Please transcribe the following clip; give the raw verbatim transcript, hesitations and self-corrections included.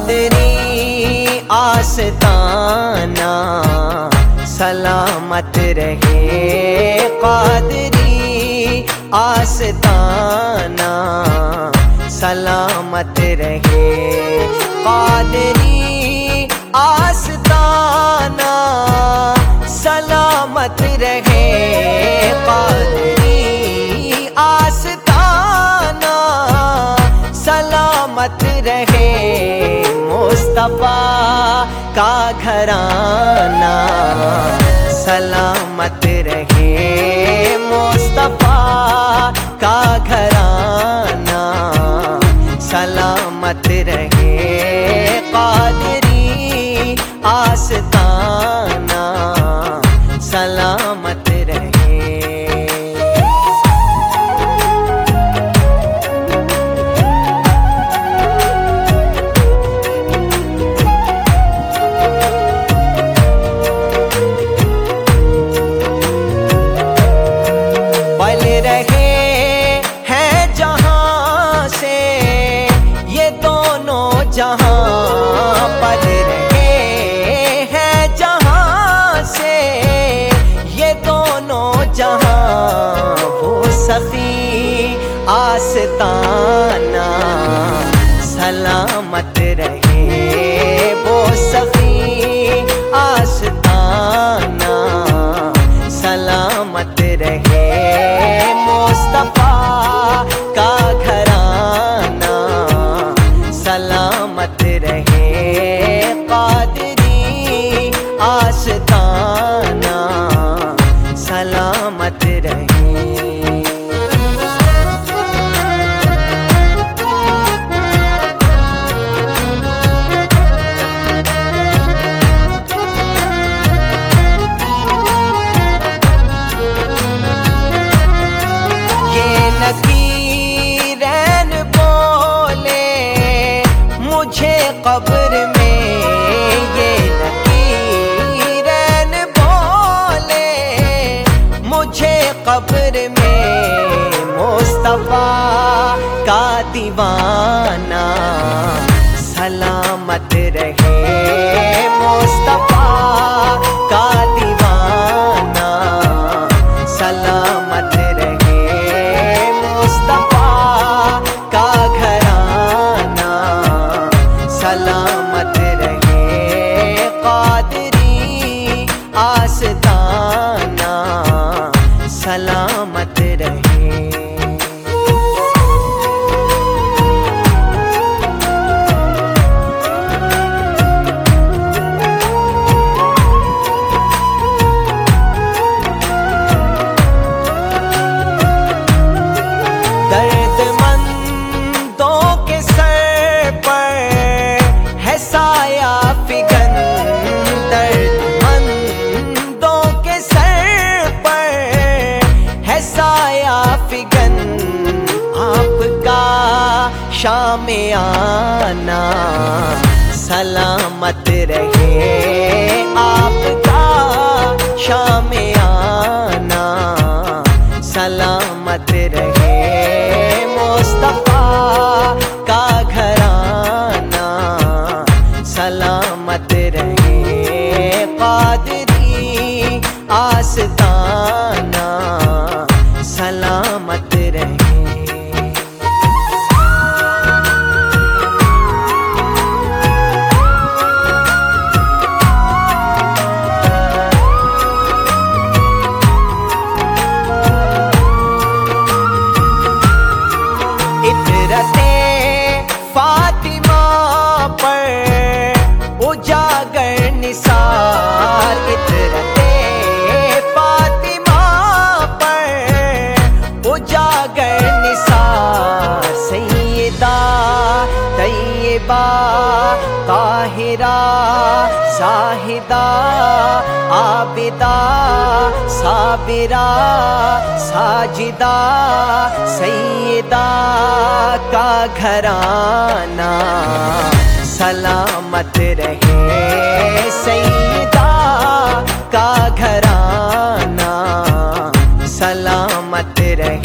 कादरी आस्ताना सलामत रहे, कादरी आस्ताना सलामत रहे, कादरी आस्ताना सलामत रहे, कादरी आस्ताना सलामत रहे। मुस्तफा का घराना सलामत रहे, मुस्तफा का घराना सलामत रहे, कादरी आस्ताना सलामत रहे। जहां पल रहे हैं जहां से ये दोनों जहां, वो सखी आस्ताना सलामत रहे, वो सखी आस्ताना सलामत रहे। मुस्तफा का घराना सलामत रहे, कादरी आस्ताना सलामत रहे। ये नकीरैन बोले मुझे कब्र में, ये नकीरैन बोले मुझे कब्र में, मुस्तफा का दीवाना सलामत रहे, मुस्तफा का दीवाना सलामत रहे, मुस्तफा का घराना सलामत रहे, कादरी आस्ताना सलामत रहे। शाम आना सलामत रहे, आपका शाम आना सलामत रहे, मुस्तफा का घराना सलामत रहे, कादरी आस्ताना सलामत रहे। फातिमा पर उजागर निसार, इतरते फातिमा पर उजागर निसार, सैयदा तैयबा ताहिरा साहिदा आबिदा साबिरा साजिदा, सैयदा का घराना सलामत रहे, सैयदा का घराना सलामत रहे।